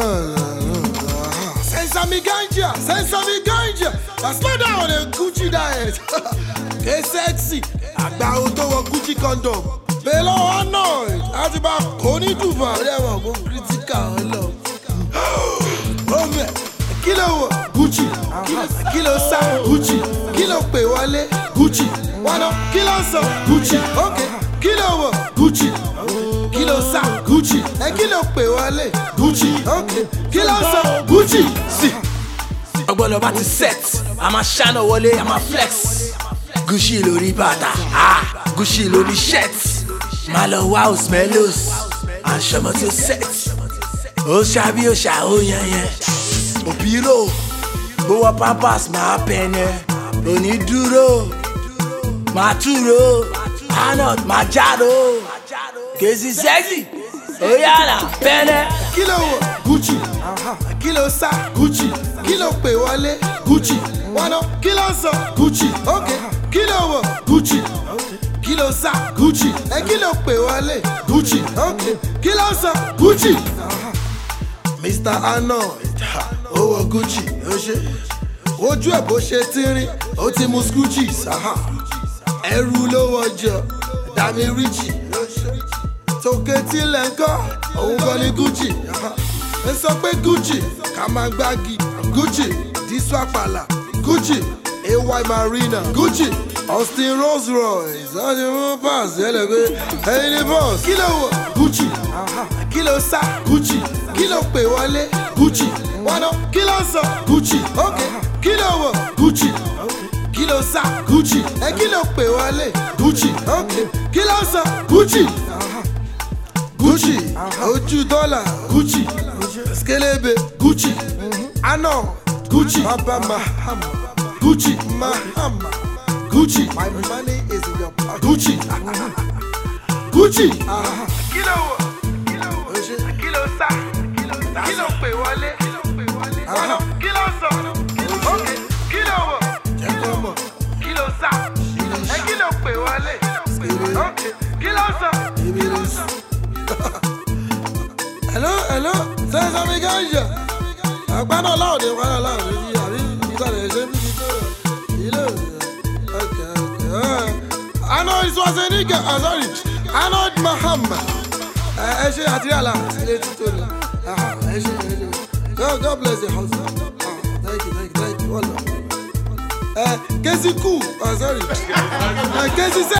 Sensami ganja. I slow down on a Gucci diet. Get sexy. Àgbà o tó wọ Gucci condom. Belo annoyed. Àti bá kò ní dùbà. Ó dẹ̀ wọ̀ kó critical ọlọ. Oh man, kilo wọ Gucci. Kilo sá Gucci. Kilo pè wọlé Gucci. Wọ́n kilo sọ Gucci. Okay. Kilo wọ Gucci. Kilo sá Gucci. Kilo pè wọlé Gucci. Okay. Kilo sọ Gucci. See. Ọgbọ́n bá ti set, a máa ṣáná wọlé, a máa flex. Gucci lórí bàtà, Gucci lórí shirt. Máa lọ wá Osmelos, àṣọmọ tí ó set. Ó ṣàbí ó ṣà ó yẹnyẹn. Òbírò, gbówó pampers máa pẹ̀nẹ̀. Onídúró, máa túró. Arnold máa járó. Kèsì sexy, ó yàrá pẹ̀nẹ̀. Kilo wọ Gucci. Kilo sá Gucci. Kilo pè wọlé Gucci. Wọ́n kilo sọ Gucci. Okay. Kilo wọ Gucci. Kilo sá Gucci. Kilo pè wọlé Gucci. Okay. Kilo sọ Gucci. Mr. Arnold, ó wọ Gucci. Ojú ẹ̀ bó ṣe tírín, ó ti mu Gucci. Ẹrù ló wọjọ, Dami Richie. Tòkè tilẹ̀ ń kọ́, òun gan ni Gucci. Ẹ sọ pé Gucci, ká máa gbági. Gucci, Disu Apala. Gucci, AY Marina. Gucci, Austin Rolls Royce. Ọdún mú pass ẹlẹ́gbẹ́. Ẹyin ni boss. Kilo wọ Gucci. Kilo sá Gucci. Kilo pè wọlé Gucci. Wọ́n kilo sọ Gucci. Okay. Kilo wọ Gucci. Kilo sá Gucci. Kilo pè wọlé Gucci. Okay. Kilo sọ Gucci. Gucci, ojú dọ́là Gucci, skelebe Gucci, Arnold Gucci, Baba Mahama Gucci, Mahama Gucci, my money is in your pocket. Gucci, Gucci. Kilo wọ, kilo sá, kilo pè wọlé, kilo sọ, okay, kilo wọ, kilo sá, kilo pè wọlé, okay, kilo sọ. Hello, Sensami ganja. Àgbàdo láòdì, àbí ìgbàlẹ̀ ṣe bí ilé. Okay. Arnold Schwarzenegger, sorry, Arnold Mahama. Ẹ ṣe àtìyàlà ilé títò ni. Ẹ ṣe. God bless the house. Thank you. Kesi cool, sorry. Kesi